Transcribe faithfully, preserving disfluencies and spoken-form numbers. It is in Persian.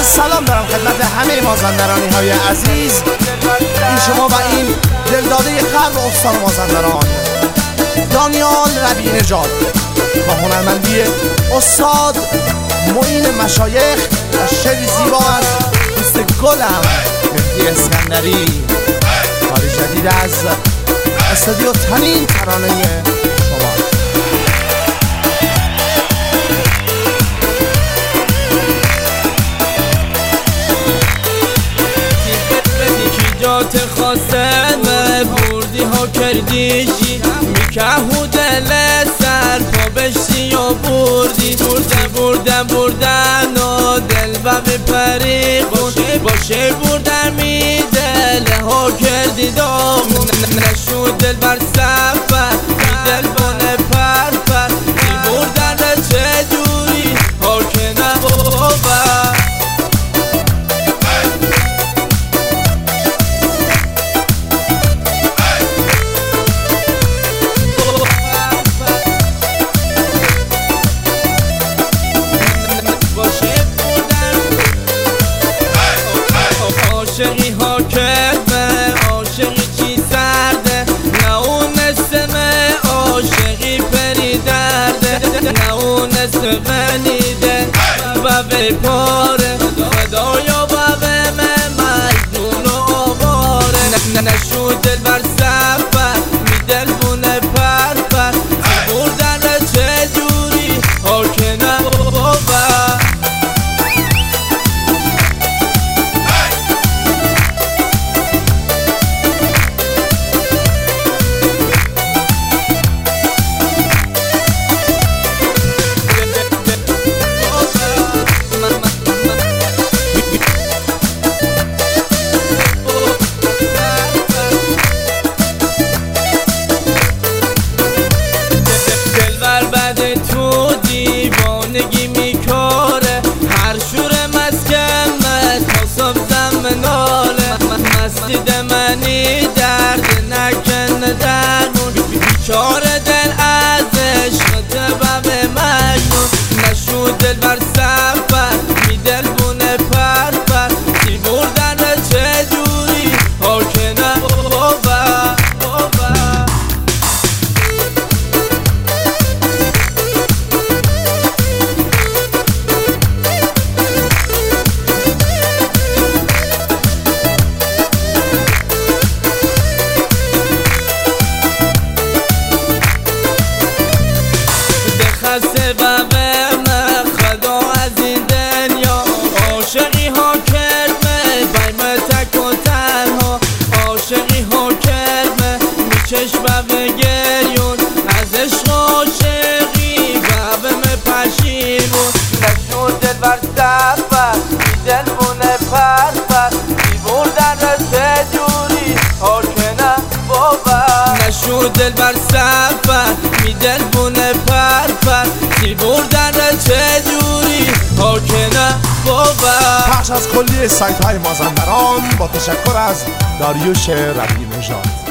سلام دارم خدمت همه مازندرانی های عزیز. این شما و این دلداده خلق استان مازندران دانیال ربیع نژاد با هنرمندی استاد معین مشایخ و شعری زیبا از دوست گلم مهدی اسکندری، کاری جدید از استودیو تنین ترانه شما. جات خواستمه بردی ها کردیشی میکهو دل سر پا بشتی و بردی بردن بردن بردن و دل و بپری باشه باشه بردن می دل ها کردی دامون نشود دل بر سفر می دل بانه پر پر می بردن چه جوری ها که نبوبر عاشقی ها کلمه عاشقی چی سرده نه اون نسمه عاشقی پری درده نه اون نسمه منیده و به پاره خدایا و به مجنون و آواره نشود دل بر سفر می دل بونه پر پر بردن چه جوری ها که نبوبر تو دیوانگی میکاره هر شور مسکمت حساب زمناله مسجد منی درد نکن درمون بیچاره دل از عشقت و به مجنون نشود دل بر سفر می دل بونه پر پر تی بردن چه جوری ها که نبوبر خسته و به من خدا از این دنیا عاشقی ها کرمه بایمه تک و تنها عاشقی ها کرمه میچش و به گریون از عشق عاشقی و به من پشیمون نشود دل بر سفر می دل بونه پر پر می بردن چه جوری ها که نبوبر نشود دل بر سفر می دل بونه پر پر تی بردن چه جوری ها که نبوبر. پخش از کلیه سایت های مازندران با تشکر از داریوش ربیع نژاد.